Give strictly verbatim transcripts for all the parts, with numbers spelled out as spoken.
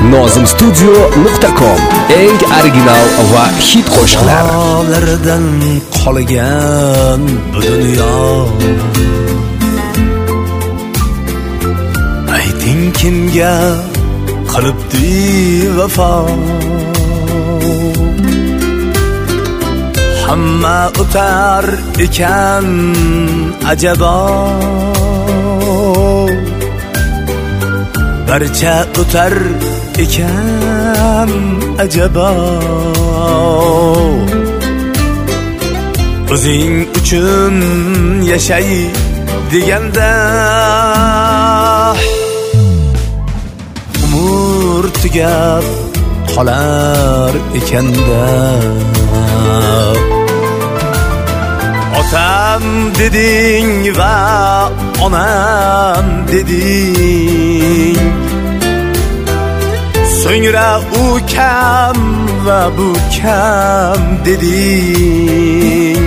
nozim studio nuqta com. Eng original va hit qo'shiqlar. Dağlardan qolgan bu dunyo, ayting kimga qilibdi vafo? Hamma o'tar ekan ajabo, barcha o'tar ekan ajabo. O'zing uchun yashay deganda umr tugab qolar ekanda. Otam deding va onam deding, so'ngra u kam va bu kam deding.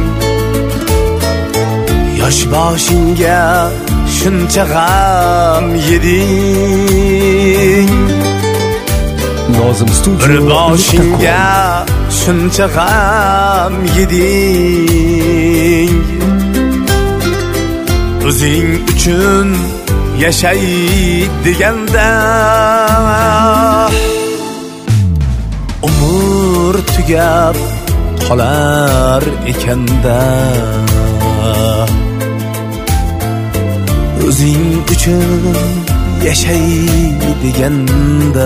Yosh boshingga shuncha g'am yeding, nozim studio bir boshingga shuncha g'am yeding. O'zing uchun yashay deganda umr tugab qolar ekanda. O'zing uchun yashay deganda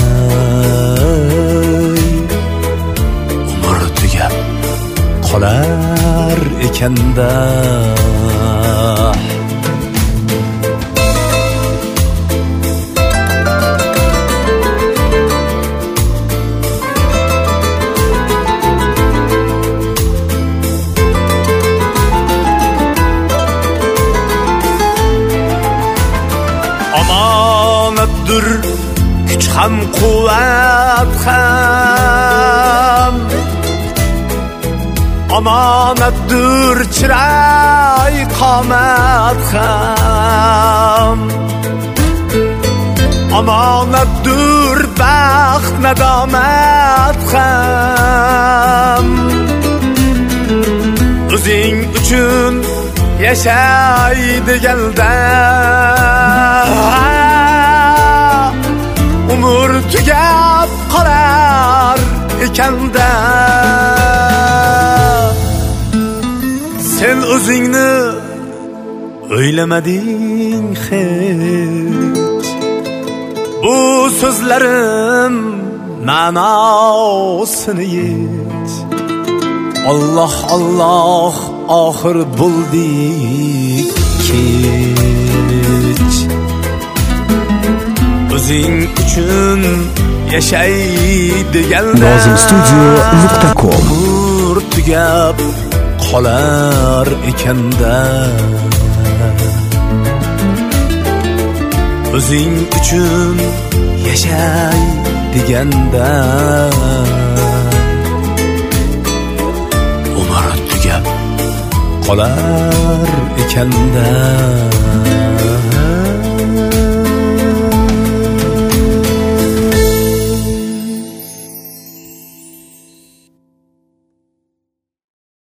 umr tugab qolar ekanda. Omonatdir kuch ham quvvat ham, omonatdir chiroy qomat ham, omonatdir baxt nadomat ham. O'zing uchun yashay deganda umr tugab qolar ekanda. Sen o'zingni o'ylamading hech, bu so'zlarim ma'nosini yech. Allah Allah oxir bo'ldi kech. O'zing uchun yashay deganda nozim studio nuqta com. umr tugab qolar ekanda. O'zing uchun yashay deganda umr tugab qolar ekanda.